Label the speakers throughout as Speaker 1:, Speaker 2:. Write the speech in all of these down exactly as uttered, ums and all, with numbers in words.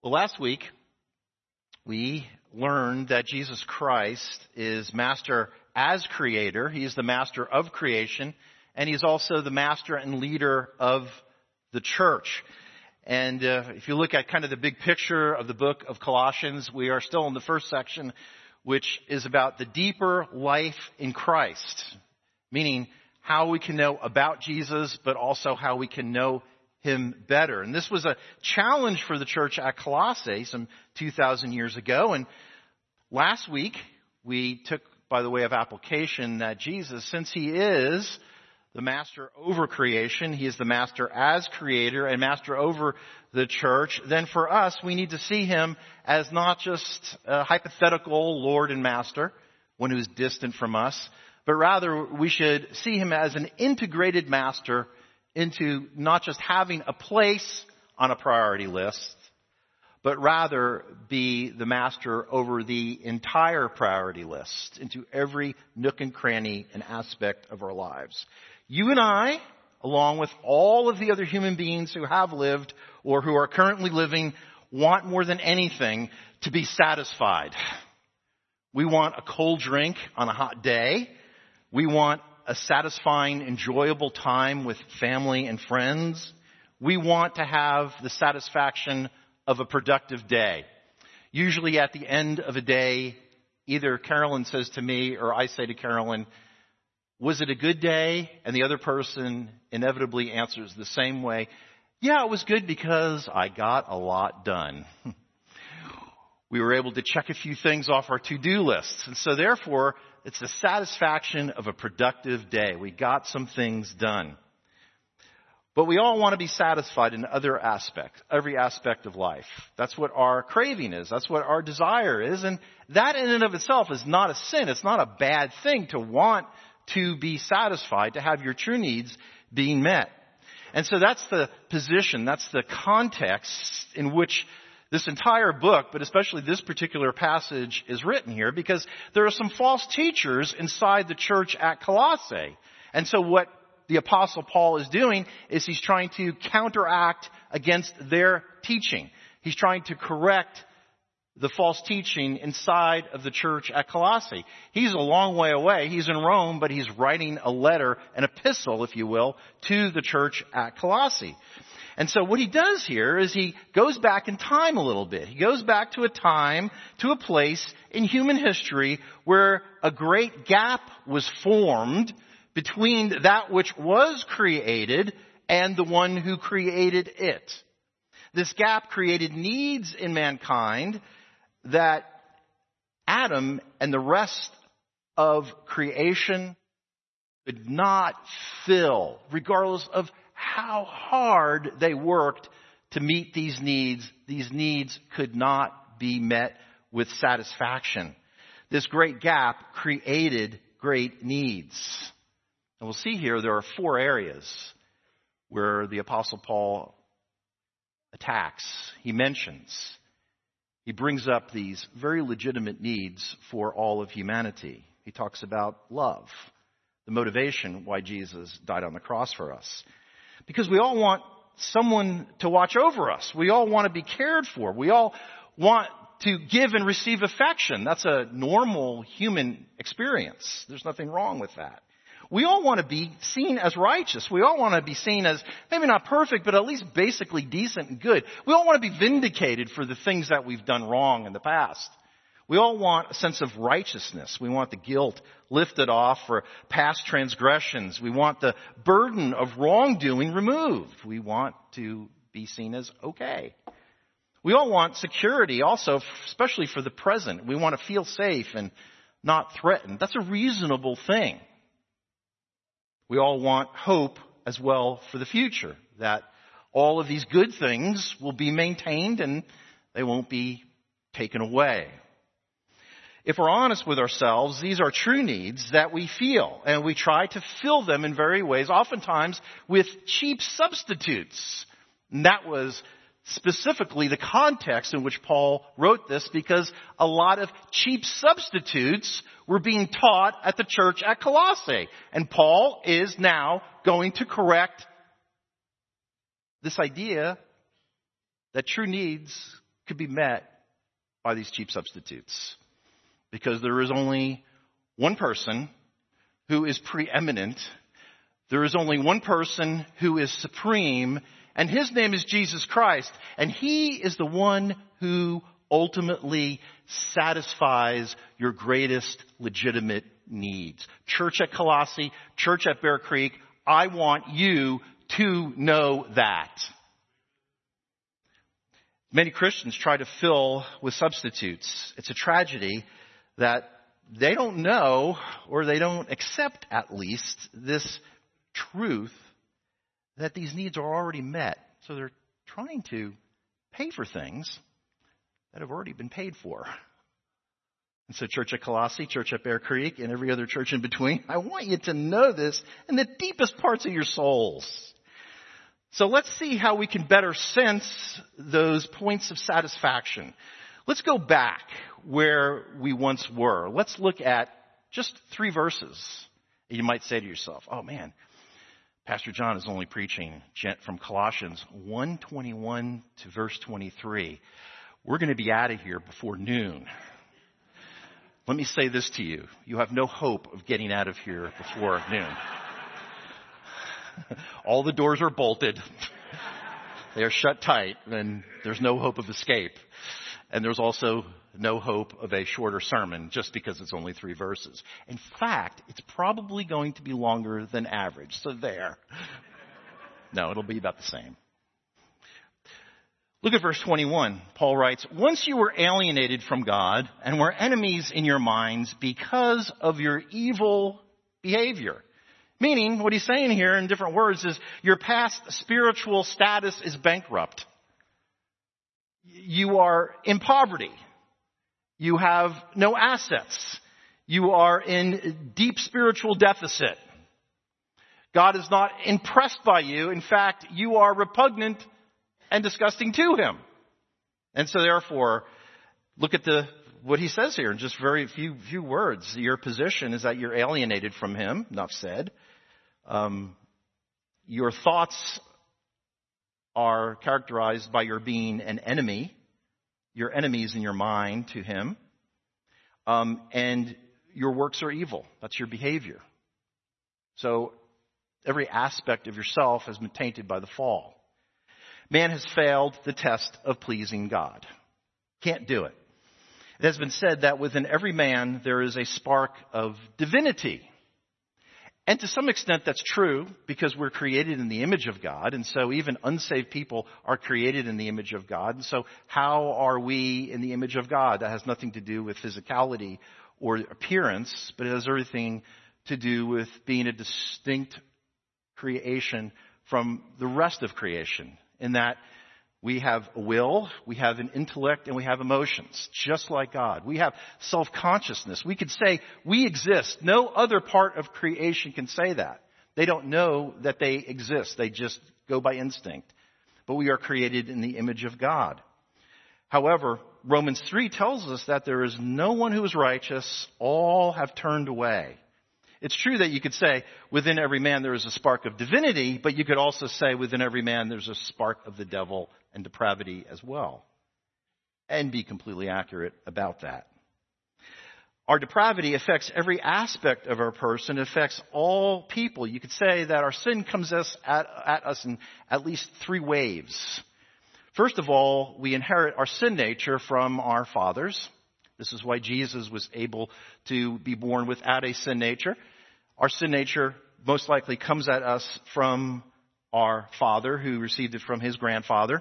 Speaker 1: Well, last week, we learned that Jesus Christ is master as creator. He is the master of creation, and he's also the master and leader of the church. And uh, if you look at kind of the big picture of the book of Colossians, we are still in the first section, which is about the deeper life in Christ, meaning how we can know about Jesus, but also how we can know him better. And this was a challenge for the church at Colossae some two thousand years ago. And last week, we took by the way of application that Jesus, since he is the master over creation, he is the master as creator and master over the church, then for us, we need to see him as not just a hypothetical Lord and master, one who is distant from us, but rather we should see him as an integrated master into not just having a place on a priority list, but rather be the master over the entire priority list, into every nook and cranny and aspect of our lives. You and I, along with all of the other human beings who have lived or who are currently living, want more than anything to be satisfied. We want a cold drink on a hot day. We want a satisfying, enjoyable time with family and friends. We want to have the satisfaction of a productive day. Usually at the end of a day, either Carolyn says to me or I say to Carolyn, was it a good day? And the other person inevitably answers the same way. Yeah, it was good because I got a lot done. We were able to check a few things off our to-do lists. And so therefore, it's the satisfaction of a productive day. We got some things done. But we all want to be satisfied in other aspects, every aspect of life. That's what our craving is. That's what our desire is. And that in and of itself is not a sin. It's not a bad thing to want to be satisfied, to have your true needs being met. And so that's the position, that's the context in which this entire book, but especially this particular passage, is written here, because there are some false teachers inside the church at Colossae. And so what the Apostle Paul is doing is he's trying to counteract against their teaching. He's trying to correct the false teaching inside of the church at Colossae. He's a long way away. He's in Rome, but he's writing a letter, an epistle, if you will, to the church at Colossae. And so what he does here is he goes back in time a little bit. He goes back to a time, to a place in human history where a great gap was formed between that which was created and the one who created it. This gap created needs in mankind that Adam and the rest of creation could not fill, regardless of how hard they worked to meet these needs. These needs could not be met with satisfaction. This great gap created great needs. And we'll see here there are four areas where the Apostle Paul attacks. He mentions, he brings up these very legitimate needs for all of humanity. He talks about love, the motivation why Jesus died on the cross for us. Because we all want someone to watch over us. We all want to be cared for. We all want to give and receive affection. That's a normal human experience. There's nothing wrong with that. We all want to be seen as righteous. We all want to be seen as maybe not perfect, but at least basically decent and good. We all want to be vindicated for the things that we've done wrong in the past. We all want a sense of righteousness. We want the guilt lifted off for past transgressions. We want the burden of wrongdoing removed. We want to be seen as okay. We all want security also, especially for the present. We want to feel safe and not threatened. That's a reasonable thing. We all want hope as well for the future, that all of these good things will be maintained and they won't be taken away. If we're honest with ourselves, these are true needs that we feel, and we try to fill them in various ways, oftentimes with cheap substitutes. And that was specifically the context in which Paul wrote this, because a lot of cheap substitutes were being taught at the church at Colossae. And Paul is now going to correct this idea that true needs could be met by these cheap substitutes. Because there is only one person who is preeminent. There is only one person who is supreme, and his name is Jesus Christ. And he is the one who ultimately satisfies your greatest legitimate needs. Church at Colossae, church at Bear Creek, I want you to know that. Many Christians try to fill with substitutes. It's a tragedy that they don't know, or they don't accept at least, this truth that these needs are already met. So they're trying to pay for things that have already been paid for. And so church at Colossae, church at Bear Creek, and every other church in between, I want you to know this in the deepest parts of your souls. So let's see how we can better sense those points of satisfaction. Let's go back where we once were. Let's look at just three verses. You might say to yourself, oh man, Pastor John is only preaching from Colossians one twenty-one to verse twenty-three. We're going to be out of here before noon. Let me say this to you. You have no hope of getting out of here before noon. All the doors are bolted. They are shut tight, and there's no hope of escape. And there's also no hope of a shorter sermon just because it's only three verses. In fact, it's probably going to be longer than average. So there. No, it'll be about the same. Look at verse twenty-one. Paul writes, once you were alienated from God and were enemies in your minds because of your evil behavior. Meaning, what he's saying here in different words is your past spiritual status is bankrupt. You are in poverty. You have no assets. You are in deep spiritual deficit. God is not impressed by you. In fact, you are repugnant and disgusting to him. And so therefore, look at the what he says here in just very few few words. Your position is that you're alienated from him, enough said. Um, your thoughts are characterized by your being an enemy. Your enemies in your mind to him. Um, and your works are evil. That's your behavior. So every aspect of yourself has been tainted by the fall. Man has failed the test of pleasing God. Can't do it. It has been said that within every man there is a spark of divinity. And to some extent that's true because we're created in the image of God. And so even unsaved people are created in the image of God. And so how are we in the image of God? That has nothing to do with physicality or appearance, but it has everything to do with being a distinct creation from the rest of creation. In that we have a will, we have an intellect, and we have emotions, just like God. We have self-consciousness. We could say we exist. No other part of creation can say that. They don't know that they exist. They just go by instinct. But we are created in the image of God. However, Romans three tells us that there is no one who is righteous. All have turned away. It's true that you could say within every man there is a spark of divinity, but you could also say within every man there's a spark of the devil and depravity as well. And be completely accurate about that. Our depravity affects every aspect of our person. It affects all people. You could say that our sin comes us at, at us in at least three waves. First of all, we inherit our sin nature from our fathers. This is why Jesus was able to be born without a sin nature. Our sin nature most likely comes at us from our father who received it from his grandfather.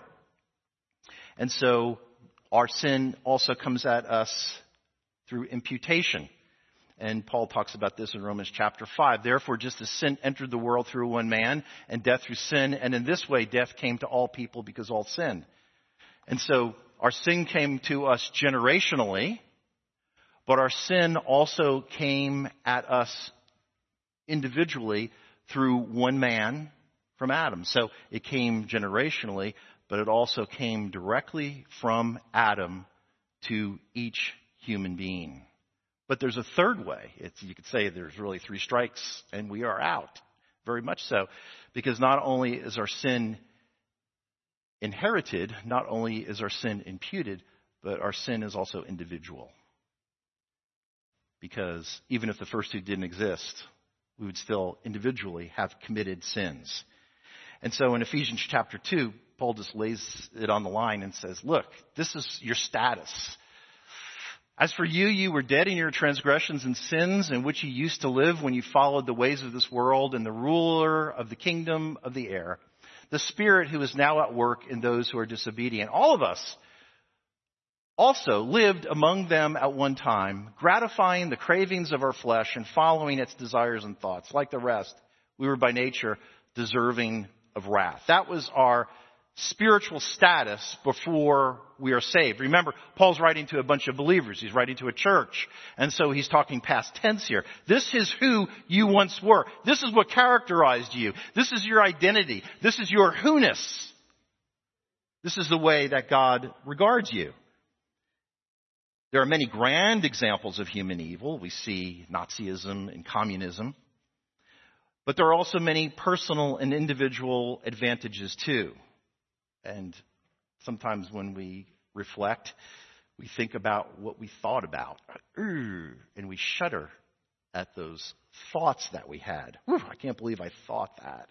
Speaker 1: And so our sin also comes at us through imputation. And Paul talks about this in Romans chapter five. Therefore, just as sin entered the world through one man and death through sin, and in this way death came to all people because all sinned. And so our sin came to us generationally, but our sin also came at us individually through one man from Adam. So it came generationally, but it also came directly from Adam to each human being. But there's a third way. It's, you could say there's really three strikes and we are out. Very much so. Because not only is our sin inherited, not only is our sin imputed, but our sin is also individual. Because even if the first two didn't exist, we would still individually have committed sins. And so in Ephesians chapter two, Paul just lays it on the line and says, look, this is your status. As for you, you were dead in your transgressions and sins in which you used to live when you followed the ways of this world and the ruler of the kingdom of the air, the spirit who is now at work in those who are disobedient. All of us also lived among them at one time, gratifying the cravings of our flesh and following its desires and thoughts. Like the rest, we were by nature deserving of wrath. That was our spiritual status before we are saved. Remember, Paul's writing to a bunch of believers. He's writing to a church. And so he's talking past tense here. This is who you once were. This is what characterized you. This is your identity. This is your who-ness. This is the way that God regards you. There are many grand examples of human evil. We see Nazism and communism. But there are also many personal and individual advantages too. And sometimes when we reflect, we think about what we thought about. And we shudder at those thoughts that we had. Whew, I can't believe I thought that.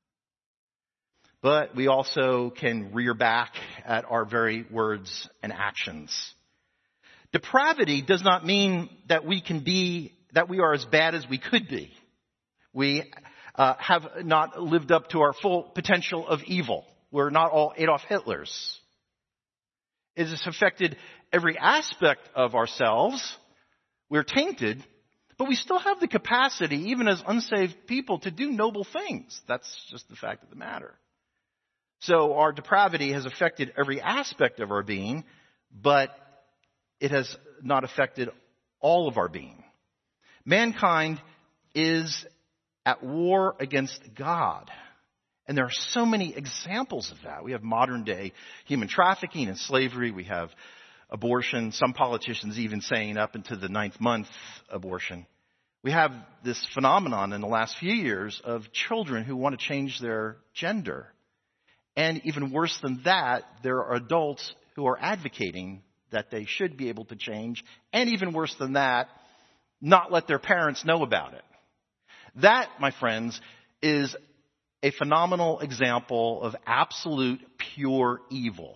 Speaker 1: But we also can rear back at our very words and actions. Depravity does not mean that we can be, that we are as bad as we could be. We uh, have not lived up to our full potential of evil. We're not all Adolf Hitlers. It has affected every aspect of ourselves. We're tainted, but we still have the capacity, even as unsaved people, to do noble things. That's just the fact of the matter. So our depravity has affected every aspect of our being, but it has not affected all of our being. Mankind is at war against God. And there are so many examples of that. We have modern day human trafficking and slavery. We have abortion. Some politicians even saying up into the ninth month abortion. We have this phenomenon in the last few years of children who want to change their gender. And even worse than that, there are adults who are advocating that they should be able to change. And even worse than that, not let their parents know about it. That, my friends, is a phenomenal example of absolute pure evil.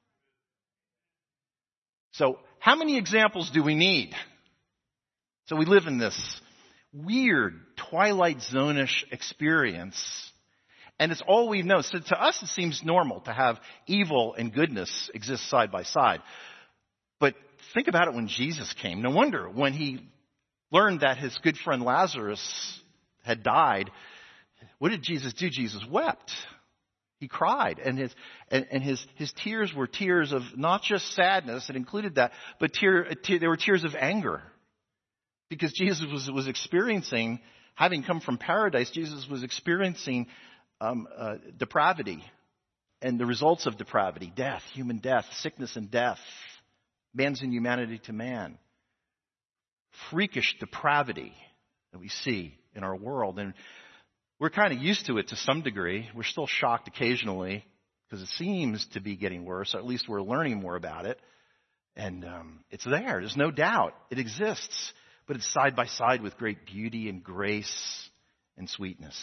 Speaker 1: So how many examples do we need? So we live in this weird Twilight Zone-ish experience. And it's all we know. So to us, it seems normal to have evil and goodness exist side by side. But think about it when Jesus came. No wonder when he learned that his good friend Lazarus had died, what did Jesus do? Jesus wept. He cried. And his and, and his his tears were tears of not just sadness, it included that, but tear, tear, they were tears of anger. Because Jesus was, was experiencing, having come from paradise, Jesus was experiencing um, uh, depravity and the results of depravity, death, human death, sickness and death. Man's inhumanity to man. Freakish depravity that we see in our world. And we're kind of used to it to some degree. We're still shocked occasionally because it seems to be getting worse. Or at least we're learning more about it. And um, it's there. There's no doubt. It exists. But it's side by side with great beauty and grace and sweetness.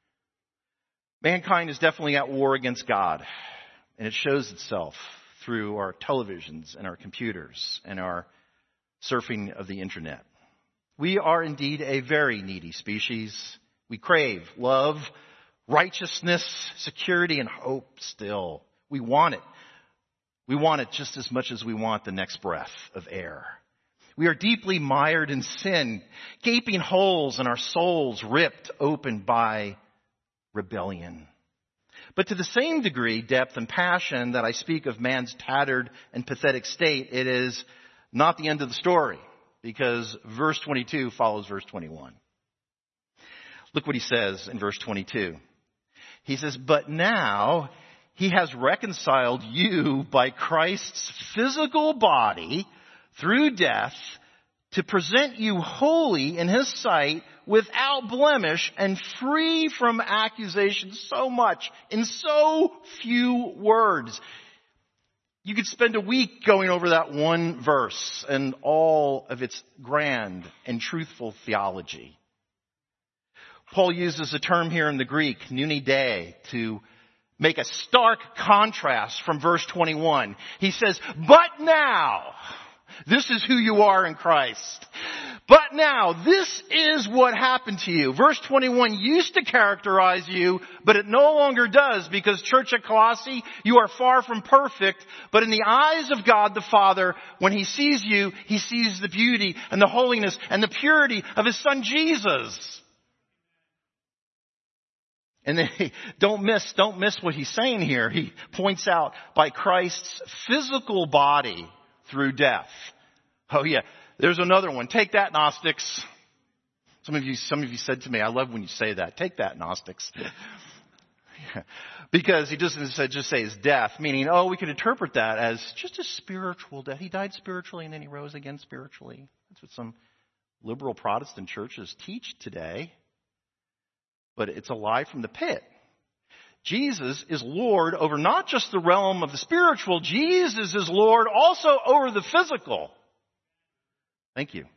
Speaker 1: Mankind is definitely at war against God. And it shows itself through our televisions and our computers and our surfing of the internet. We are indeed a very needy species. We crave love, righteousness, security, and hope still. We want it. We want it just as much as we want the next breath of air. We are deeply mired in sin, gaping holes in our souls ripped open by rebellion. But to the same degree, depth, and passion that I speak of man's tattered and pathetic state, it is not the end of the story, because verse twenty-two follows verse twenty-one. Look what he says in verse twenty-two. He says, but now he has reconciled you by Christ's physical body through death to present you holy in his sight, without blemish and free from accusation. So much in so few words. You could spend a week going over that one verse and all of its grand and truthful theology. Paul uses a term here in the Greek, nunide, to make a stark contrast from verse twenty-one. He says, but now, this is who you are in Christ. But now, this is what happened to you. Verse twenty-one used to characterize you, but it no longer does, because, church at Colossae, you are far from perfect, but in the eyes of God the Father, when he sees you, he sees the beauty and the holiness and the purity of his Son Jesus. And then, don't miss, don't miss what he's saying here. He points out, by Christ's physical body through death. Oh yeah, there's another one. Take that, Gnostics. Some of you, some of you said to me, I love when you say that. Take that, Gnostics. Yeah. Because he doesn't just say his death, meaning, oh, we could interpret that as just a spiritual death. He died spiritually and then he rose again spiritually. That's what some liberal Protestant churches teach today. But it's a lie from the pit. Jesus is Lord over not just the realm of the spiritual. Jesus is Lord also over the physical. Thank you.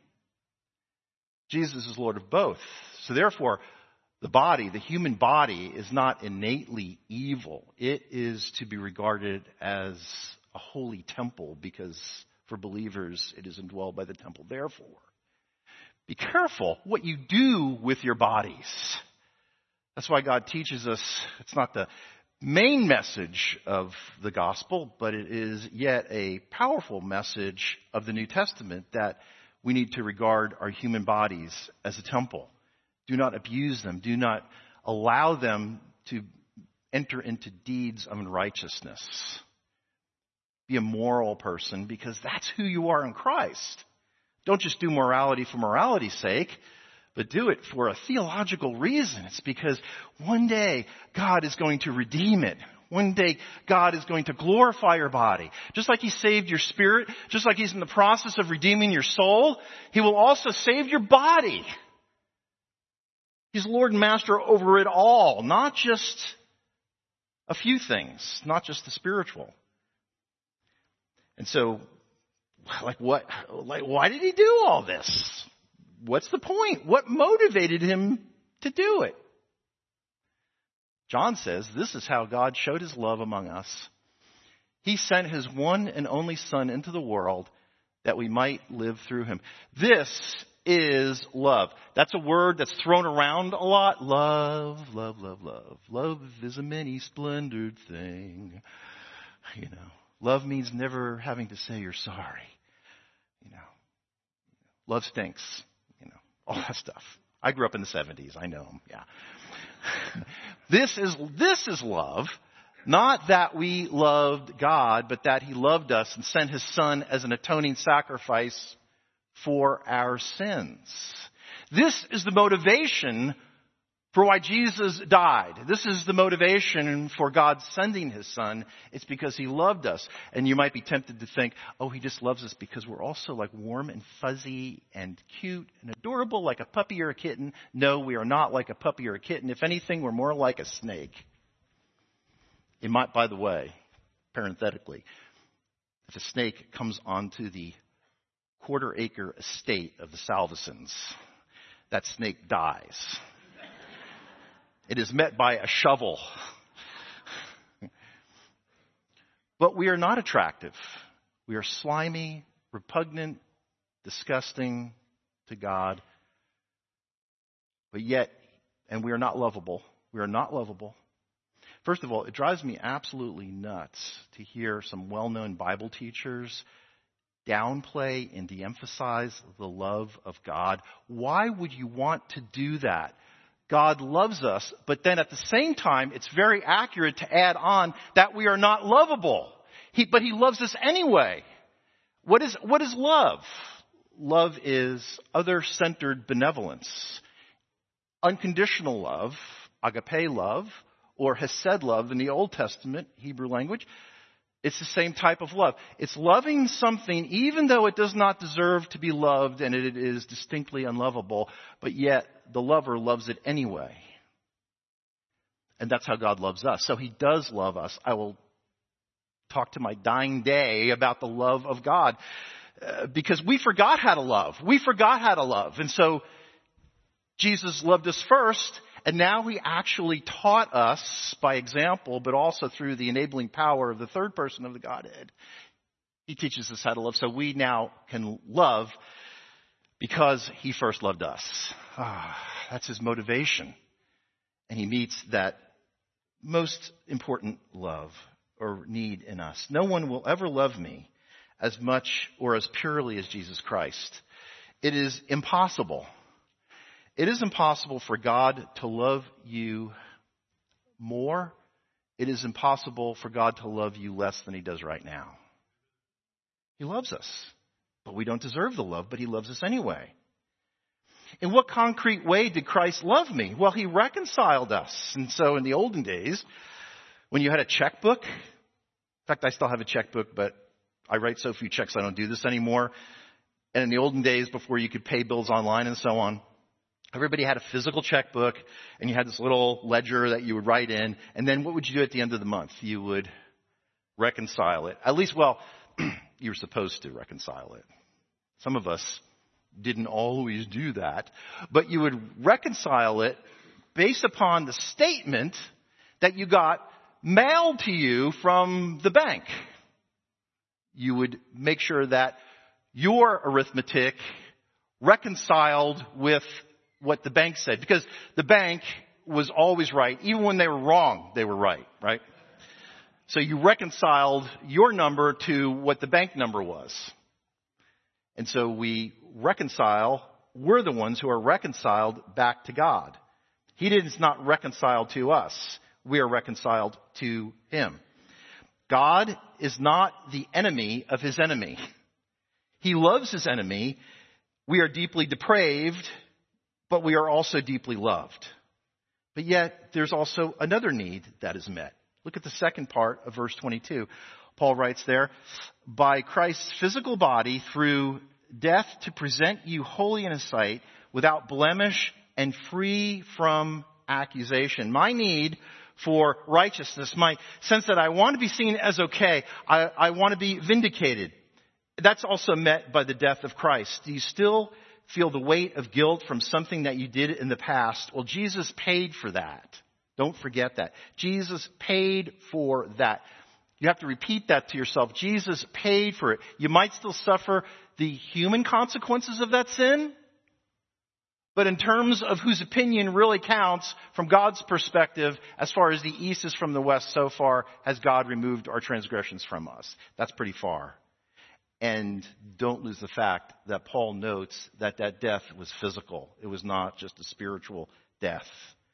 Speaker 1: Jesus is Lord of both. So therefore, the body, the human body, is not innately evil. It is to be regarded as a holy temple, because for believers it is indwelled by the temple. Therefore, be careful what you do with your bodies. That's why God teaches us, it's not the main message of the gospel, but it is yet a powerful message of the New Testament, that we need to regard our human bodies as a temple. Do not abuse them. Do not allow them to enter into deeds of unrighteousness. Be a moral person, because that's who you are in Christ. Don't just do morality for morality's sake, but do it for a theological reason. It's because one day God is going to redeem it. One day God is going to glorify your body. Just like he saved your spirit, just like he's in the process of redeeming your soul, he will also save your body. He's Lord and Master over it all, not just a few things, not just the spiritual. And so, like what, like why did he do all this? What's the point? What motivated him to do it? John says, this is how God showed his love among us. He sent his one and only Son into the world that we might live through him. This is love. That's a word that's thrown around a lot. Love, love, love, love. Love is a many-splendored thing. You know, love means never having to say you're sorry. You know, love stinks. All that stuff. I grew up in the seventies. I know them. Yeah. This is, this is love. Not that we loved God, but that he loved us and sent his Son as an atoning sacrifice for our sins. This is the motivation for why Jesus died. This is the motivation for God sending his Son. It's because he loved us. And you might be tempted to think, oh, he just loves us because we're also like warm and fuzzy and cute and adorable, like a puppy or a kitten. No, we are not like a puppy or a kitten. If anything, we're more like a snake. It might, by the way, parenthetically, if a snake comes onto the quarter acre estate of the Salvesons, that snake dies. It is met by a shovel. But we are not attractive. We are slimy, repugnant, disgusting to God. But yet, and we are not lovable. We are not lovable. First of all, it drives me absolutely nuts to hear some well-known Bible teachers downplay and de-emphasize the love of God. Why would you want to do that? God loves us, but then at the same time, it's very accurate to add on that we are not lovable. He, but he loves us anyway. What is, what is love? Love is other-centered benevolence. Unconditional love, agape love, or hesed love in the Old Testament Hebrew language, It's the same type of love. It's loving something even though it does not deserve to be loved and it is distinctly unlovable, but yet the lover loves it anyway. And that's how God loves us. So he does love us. I will talk to my dying day about the love of God uh, because we forgot how to love. We forgot how to love. And so Jesus loved us first. And now he actually taught us by example, but also through the enabling power of the third person of the Godhead. He teaches us how to love, so we now can love because he first loved us. Ah, that's his motivation. And he meets that most important love or need in us. No one will ever love me as much or as purely as Jesus Christ. It is impossible. It is impossible for God to love you more. It is impossible for God to love you less than he does right now. He loves us, but we don't deserve the love, but he loves us anyway. In what concrete way did Christ love me? Well, he reconciled us. And so in the olden days, when you had a checkbook, in fact, I still have a checkbook, but I write so few checks I don't do this anymore. And in the olden days, before you could pay bills online and so on, everybody had a physical checkbook, and you had this little ledger that you would write in. And then what would you do at the end of the month? You would reconcile it. At least, well, you were supposed to reconcile it. Some of us didn't always do that. But you would reconcile it based upon the statement that you got mailed to you from the bank. You would make sure that your arithmetic reconciled with what the bank said, because the bank was always right. Even when they were wrong, they were right, right? So you reconciled your number to what the bank number was. And so we reconcile, we're the ones who are reconciled back to God. He is not reconciled to us. We are reconciled to him. God is not the enemy of his enemy. He loves his enemy. We are deeply depraved, but we are also deeply loved. But yet, there's also another need that is met. Look at the second part of verse twenty-two. Paul writes there, by Christ's physical body through death to present you holy in his sight, without blemish and free from accusation. My need for righteousness, my sense that I want to be seen as okay, I, I want to be vindicated. That's also met by the death of Christ. Do you still feel the weight of guilt from something that you did in the past? Well, Jesus paid for that. Don't forget that. Jesus paid for that. You have to repeat that to yourself. Jesus paid for it. You might still suffer the human consequences of that sin, but in terms of whose opinion really counts from God's perspective, as far as the east is from the west, so far has God removed our transgressions from us. That's pretty far. And don't lose the fact that Paul notes that that death was physical. It was not just a spiritual death.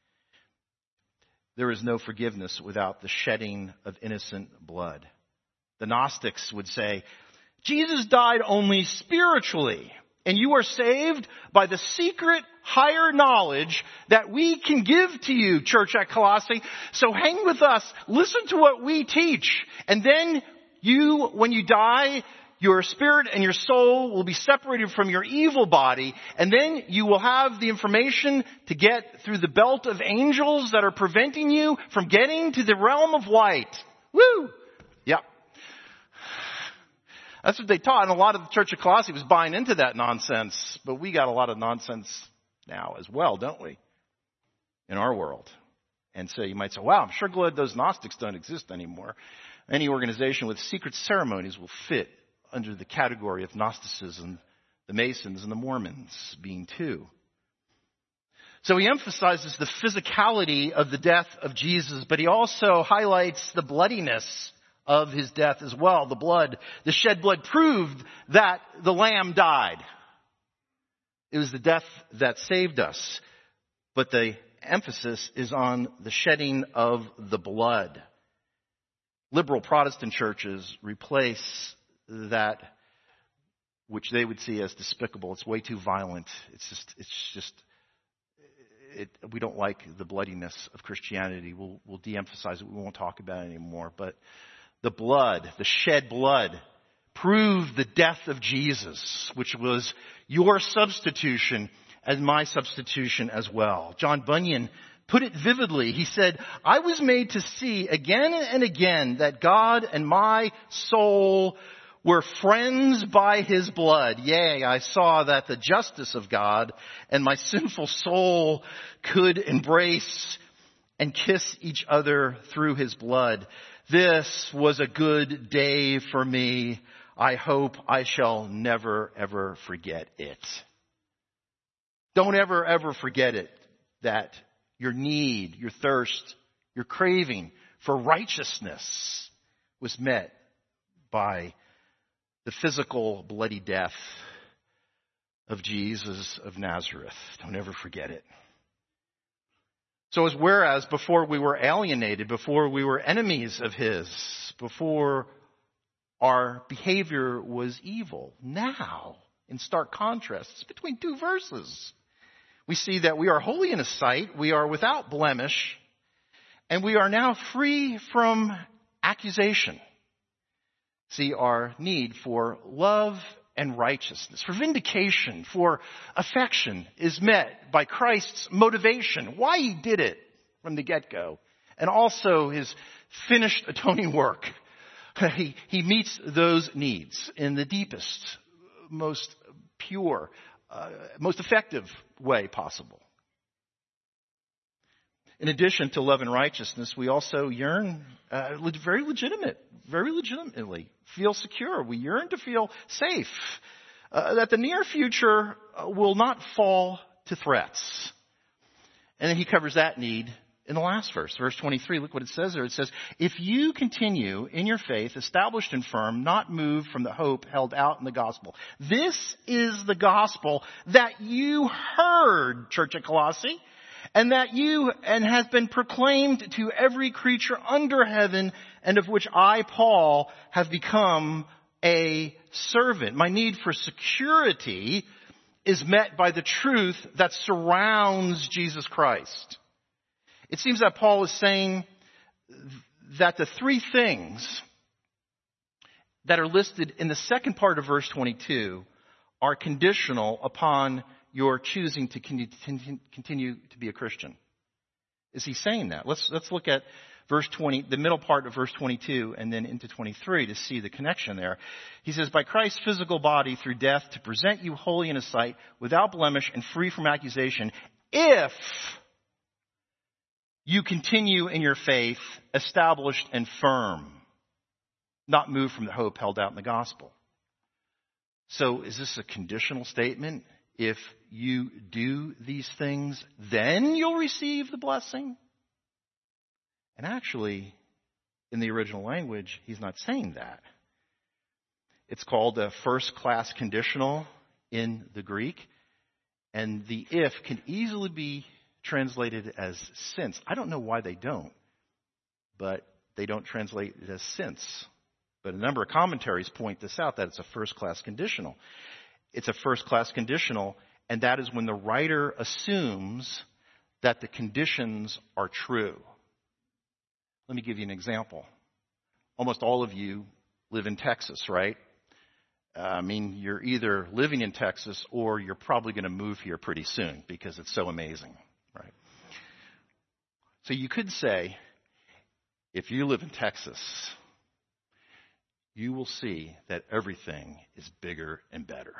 Speaker 1: There is no forgiveness without the shedding of innocent blood. The Gnostics would say, Jesus died only spiritually, and you are saved by the secret higher knowledge that we can give to you, church at Colossae. So hang with us, listen to what we teach, and then you, when you die, your spirit and your soul will be separated from your evil body, and then you will have the information to get through the belt of angels that are preventing you from getting to the realm of light. Woo! Yep. That's what they taught, and a lot of the Church of Colossae was buying into that nonsense, but we got a lot of nonsense now as well, don't we? In our world. And so you might say, wow, I'm sure glad those Gnostics don't exist anymore. Any organization with secret ceremonies will fit under the category of Gnosticism, the Masons and the Mormons being two. So he emphasizes the physicality of the death of Jesus, but he also highlights the bloodiness of his death as well. The blood, the shed blood proved that the Lamb died. It was the death that saved us. But the emphasis is on the shedding of the blood. Liberal Protestant churches replace that which they would see as despicable. It's way too violent. It's just, it's just, it, we don't like the bloodiness of Christianity. We'll, we'll de-emphasize it. We won't talk about it anymore. But the blood, the shed blood, proved the death of Jesus, which was your substitution and my substitution as well. John Bunyan put it vividly. He said, I was made to see again and again that God and my soul were friends by his blood. Yea, I saw that the justice of God and my sinful soul could embrace and kiss each other through his blood. This was a good day for me. I hope I shall never, ever forget it. Don't ever, ever forget it, that your need, your thirst, your craving for righteousness was met by the physical bloody death of Jesus of Nazareth. Don't ever forget it. So as whereas before we were alienated, before we were enemies of his, before our behavior was evil, now, in stark contrast, it's between two verses. We see that we are holy in his sight, we are without blemish, and we are now free from accusation. See, our need for love and righteousness, for vindication, for affection is met by Christ's motivation, why he did it from the get-go, and also his finished atoning work. He, he meets those needs in the deepest, most pure, uh, most effective way possible. In addition to love and righteousness, we also yearn, uh, very legitimate, very legitimately, feel secure. We yearn to feel safe, uh, that the near future will not fall to threats. And then he covers that need in the last verse, verse twenty-three. Look what it says there. It says, if you continue in your faith, established and firm, not moved from the hope held out in the gospel. This is the gospel that you heard, Church at Colossae, and that you, and has been proclaimed to every creature under heaven, and of which I, Paul, have become a servant. My need for security is met by the truth that surrounds Jesus Christ. It seems that Paul is saying that the three things that are listed in the second part of verse twenty-two are conditional upon your choosing to continue to be a Christian. Is he saying that? Let's, let's look at verse twenty, the middle part of verse twenty-two and then into twenty-three to see the connection there. He says, by Christ's physical body through death to present you holy in his sight, without blemish and free from accusation, if you continue in your faith, established and firm, not moved from the hope held out in the gospel. So is this a conditional statement? If you do these things, then you'll receive the blessing? And actually, in the original language, he's not saying that. It's called a first-class conditional in the Greek. And the if can easily be translated as since. I don't know why they don't, but they don't translate it as since. But a number of commentaries point this out, that it's a first-class conditional. It's a first-class conditional, and that is when the writer assumes that the conditions are true. Let me give you an example. Almost all of you live in Texas, right? Uh, I mean, you're either living in Texas or you're probably going to move here pretty soon because it's so amazing, right? So you could say, if you live in Texas, you will see that everything is bigger and better.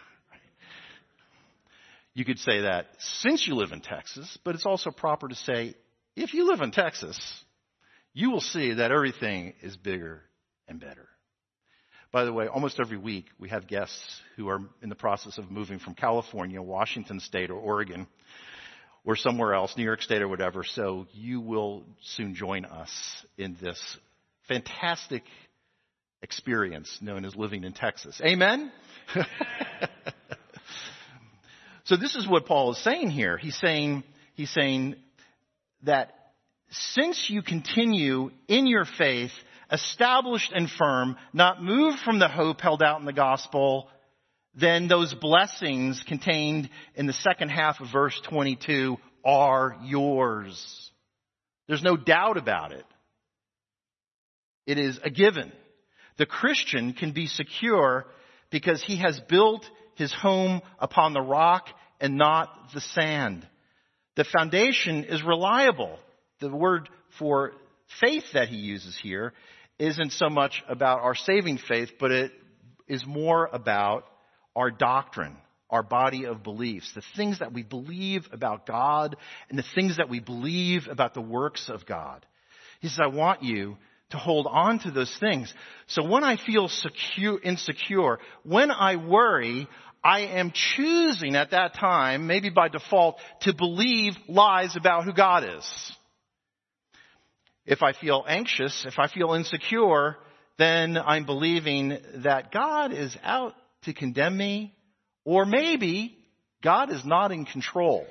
Speaker 1: You could say that since you live in Texas, but it's also proper to say, if you live in Texas, you will see that everything is bigger and better. By the way, almost every week we have guests who are in the process of moving from California, Washington State, or Oregon, or somewhere else, New York State or whatever. So you will soon join us in this fantastic experience known as living in Texas. Amen? So this is what Paul is saying here. He's saying, he's saying that since you continue in your faith, established and firm, not moved from the hope held out in the gospel, then those blessings contained in the second half of verse twenty-two are yours. There's no doubt about it. It is a given. The Christian can be secure because he has built his home upon the rock and not the sand. The foundation is reliable. The word for faith that he uses here isn't so much about our saving faith, but it is more about our doctrine, our body of beliefs, the things that we believe about God and the things that we believe about the works of God. He says, I want you to hold on to those things. So when I feel secure, insecure, when I worry, I am choosing at that time, maybe by default, to believe lies about who God is. If I feel anxious, if I feel insecure, then I'm believing that God is out to condemn me, or maybe God is not in control.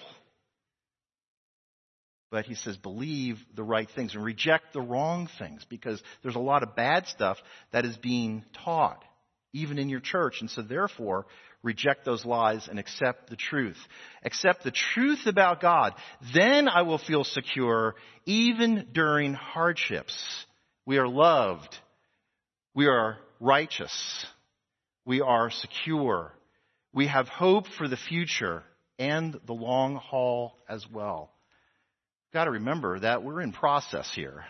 Speaker 1: But he says, believe the right things and reject the wrong things, because there's a lot of bad stuff that is being taught, even in your church. And so therefore, reject those lies and accept the truth. Accept the truth about God. Then I will feel secure even during hardships. We are loved. We are righteous. We are secure. We have hope for the future and the long haul as well. Got to remember that we're in process here.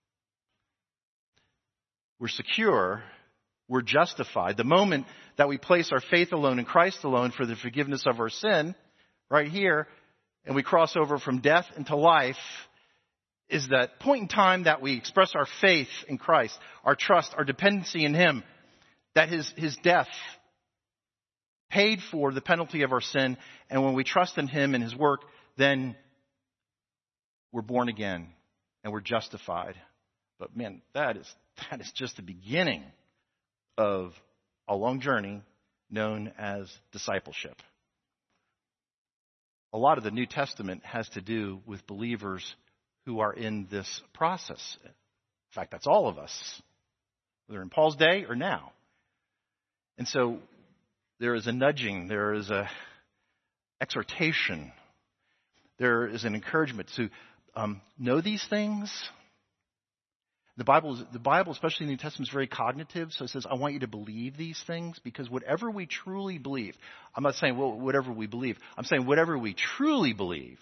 Speaker 1: We're secure. We're justified. The moment that we place our faith alone in Christ alone for the forgiveness of our sin, right here, and we cross over from death into life, is that point in time that we express our faith in Christ, our trust, our dependency in Him, that His, His death paid for the penalty of our sin, and when we trust in Him and His work, then we're born again and we're justified. But man, that is that is just the beginning of a long journey known as discipleship. A lot of the New Testament has to do with believers who are in this process. In fact, that's all of us, whether in Paul's day or now. And so there is a nudging, there is a exhortation, there is an encouragement to um, know these things. The Bible, is, the Bible, especially in the New Testament, is very cognitive. So it says, I want you to believe these things, because whatever we truly believe, I'm not saying well, whatever we believe, I'm saying whatever we truly believe,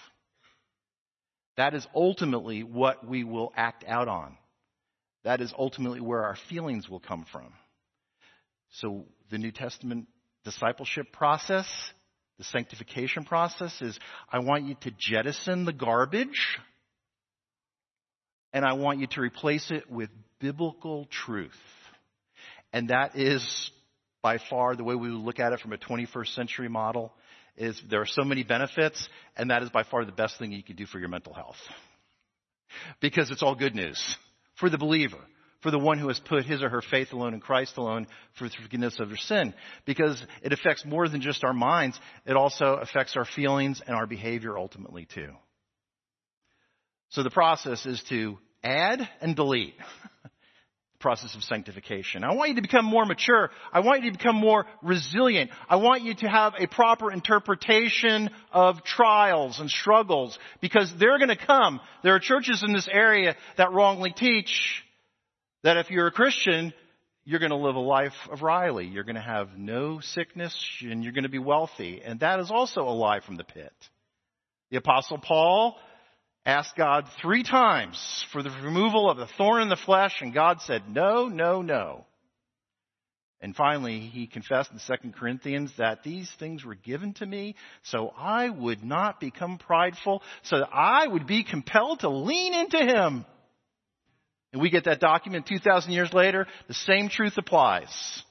Speaker 1: that is ultimately what we will act out on. That is ultimately where our feelings will come from. So the New Testament discipleship process, the sanctification process is, I want you to jettison the garbage, and I want you to replace it with biblical truth. And that is by far the way we would look at it from a twenty-first century model. Is there are so many benefits, and that is by far the best thing you can do for your mental health. Because it's all good news for the believer, for the one who has put his or her faith alone in Christ alone for the forgiveness of their sin. Because it affects more than just our minds. It also affects our feelings and our behavior ultimately too. So the process is to add and delete. The process of sanctification. I want you to become more mature. I want you to become more resilient. I want you to have a proper interpretation of trials and struggles, because they're going to come. There are churches in this area that wrongly teach that if you're a Christian, you're going to live a life of Riley. You're going to have no sickness and you're going to be wealthy. And that is also a lie from the pit. The Apostle Paul asked God three times for the removal of the thorn in the flesh, and God said, no, no, no. And finally, he confessed in Second Corinthians that these things were given to me so I would not become prideful, so that I would be compelled to lean into Him. And we get that document two thousand years later. The same truth applies.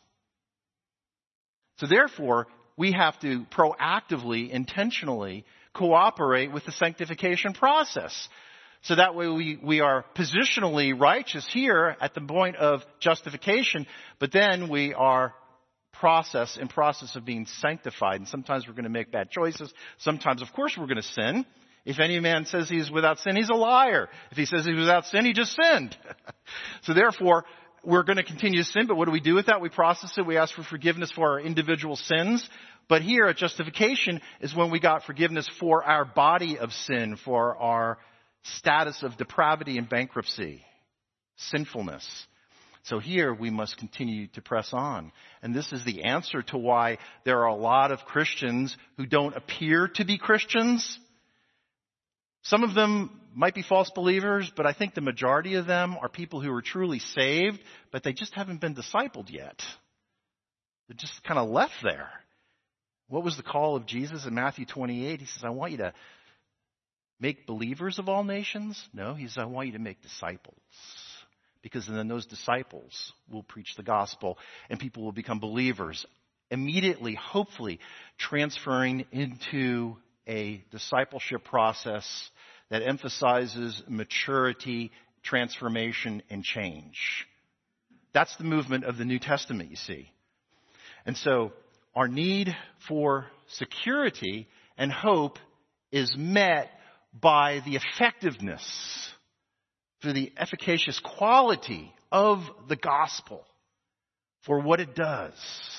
Speaker 1: So therefore, we have to proactively, intentionally cooperate with the sanctification process. So that way we, we are positionally righteous here at the point of justification, but then we are process in process of being sanctified. And sometimes we're going to make bad choices. Sometimes, of course, we're going to sin. If any man says he's without sin, he's a liar. If he says he's without sin, he just sinned. So therefore, we're going to continue to sin, but what do we do with that? We process it. We ask for forgiveness for our individual sins. But here at justification is when we got forgiveness for our body of sin, for our status of depravity and bankruptcy, sinfulness. So here we must continue to press on. And this is the answer to why there are a lot of Christians who don't appear to be Christians. Some of them might be false believers, but I think the majority of them are people who are truly saved, but they just haven't been discipled yet. They're just kind of left there. What was the call of Jesus in Matthew twenty-eight? He says, I want you to make believers of all nations. No, he says, I want you to make disciples. Because then those disciples will preach the gospel and people will become believers. Immediately, hopefully, transferring into a discipleship process that emphasizes maturity, transformation, and change. That's the movement of the New Testament, you see. And so our need for security and hope is met by the effectiveness, through the efficacious quality of the gospel for what it does.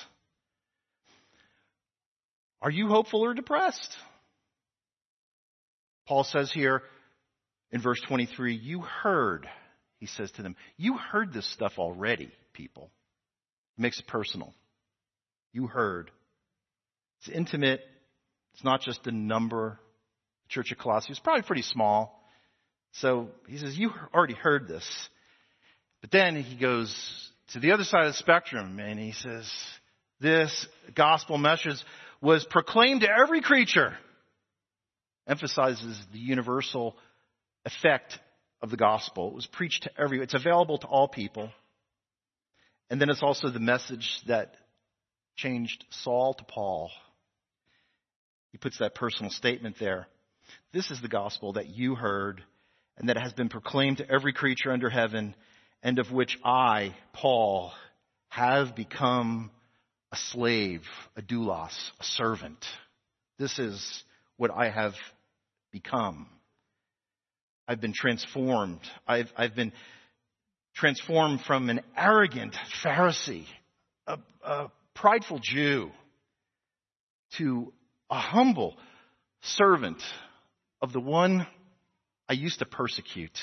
Speaker 1: Are you hopeful or depressed? Paul says here in verse twenty-three, you heard, he says to them, you heard this stuff already, people. It makes it personal. You heard. It's intimate. It's not just a number. The church of Colossae is probably pretty small. So he says, you already heard this. But then he goes to the other side of the spectrum and he says, this gospel message was proclaimed to every creature. Emphasizes the universal effect of the gospel. It was preached to every, it's available to all people. And then it's also the message that changed Saul to Paul. He puts that personal statement there. This is the gospel that you heard and that has been proclaimed to every creature under heaven, and of which I, Paul, have become a slave, a doulos, a servant. This is what I have become. I've been transformed. I've, I've been transformed from an arrogant Pharisee, a, a prideful Jew, to a humble servant of the one I used to persecute.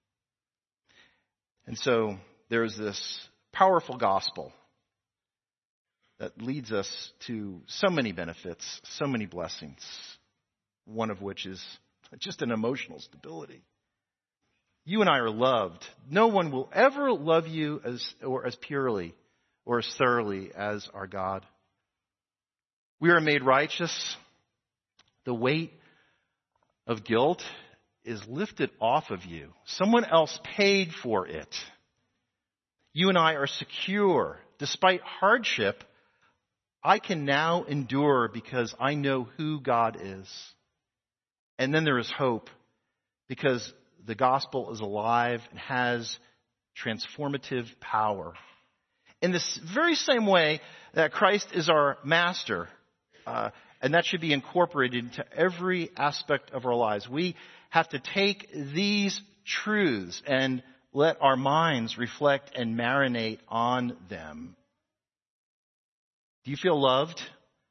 Speaker 1: And so there's this powerful gospel that leads us to so many benefits, so many blessings, one of which is just an emotional stability. You and I are loved. No one will ever love you as or as purely or as thoroughly as our God. We are made righteous. The weight of guilt is lifted off of you. Someone else paid for it. You and I are secure. Despite hardship, I can now endure because I know who God is. And then there is hope because the gospel is alive and has transformative power. In this very same way that Christ is our master, uh, and that should be incorporated into every aspect of our lives. We have to take these truths and let our minds reflect and marinate on them. Do you feel loved?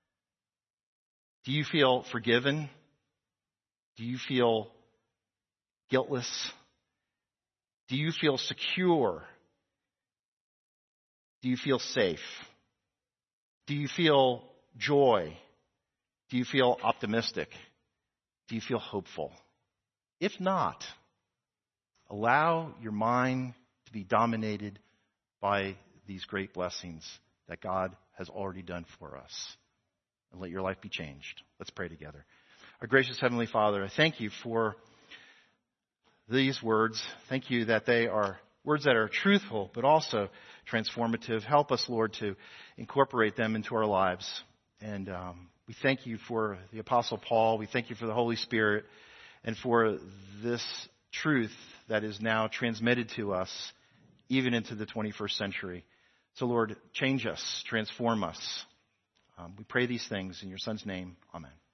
Speaker 1: Do you feel forgiven? Do you feel guiltless? Do you feel secure? Do you feel safe? Do you feel joy? Do you feel optimistic? Do you feel hopeful? If not, allow your mind to be dominated by these great blessings that God has already done for us. And let your life be changed. Let's pray together. Our gracious Heavenly Father, I thank you for these words. Thank you that they are words that are truthful, but also transformative. Help us, Lord, to incorporate them into our lives. And um, we thank you for the Apostle Paul. We thank you for the Holy Spirit and for this truth that is now transmitted to us even into the twenty-first century. So, Lord, change us, transform us. Um, we pray these things in your Son's name. Amen.